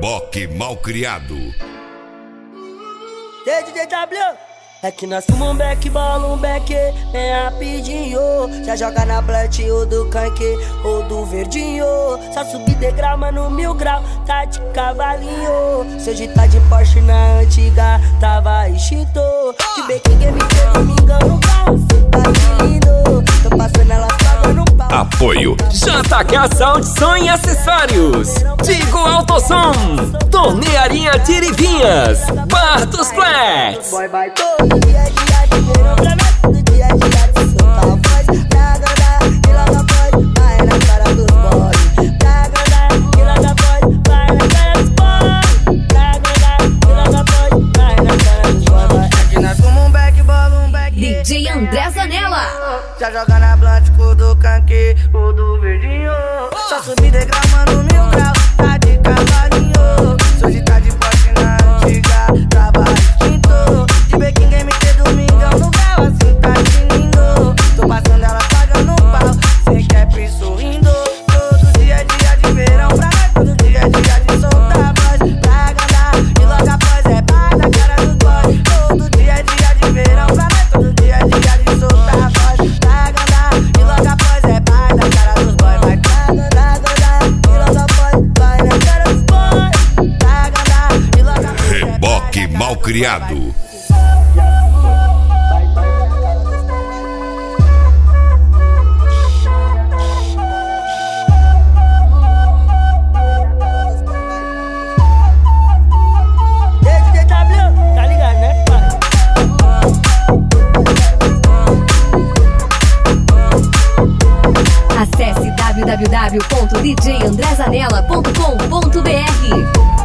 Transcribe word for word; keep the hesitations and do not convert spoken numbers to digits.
Reboque Malcriado. D J W, é que nós fumamos um beck, bola um beck, bem rapidinho. Já joga na plant ou do canque ou do verdinho. Só subir degrau, mano, mil grau, tá de cavalinho. Se hoje tá de Porsche na antiga, tava extinto. De beck, game, domingão no carro, cê tá de lindo. Tô passando ela pagando um pau. Apoio J K Sound Som e Acessórios, Tigo Autosom, Tornearia Tirivinhas, Bar dos Flats. Boy, vai todo dia, dia de verão pra mim, todo dia, dia de soltar a voz. Pra agradar, e logo pode, vai na cara dos boys. Pra agradar, e logo pode, vai na cara dos boys. Pra agradar, e logo pode, vai na cara dos boys. Aqui nós fumamos um beck, bola um beck. D J André Zanella. Já joga na blunt com o do canque, o do verdinho. Só subir degrau, mano, mil grau, tá de cavalinho. Se hoje tá de Porsche na antiga, tava extinto. De bequim, game, ter domingão no grau, assim tá de lindo. Tô passando ela pagando um pau, sem cap sorrindo. Todo dia é dia de verão pra nós, todo dia é dia de soltar a voz. Pra agradar, e logo após é bar na cara dos boys. Todo dia é dia de verão pra nós, todo dia é dia de soltar a voz. Pra agradar, e logo após é bar na cara dos boys. Vai pra agradar, e logo após vai na cara dos boys. Pra agradar, e logo após é Reboque Malcriado. Acesse w w w ponto d j andré zanella ponto com ponto b r.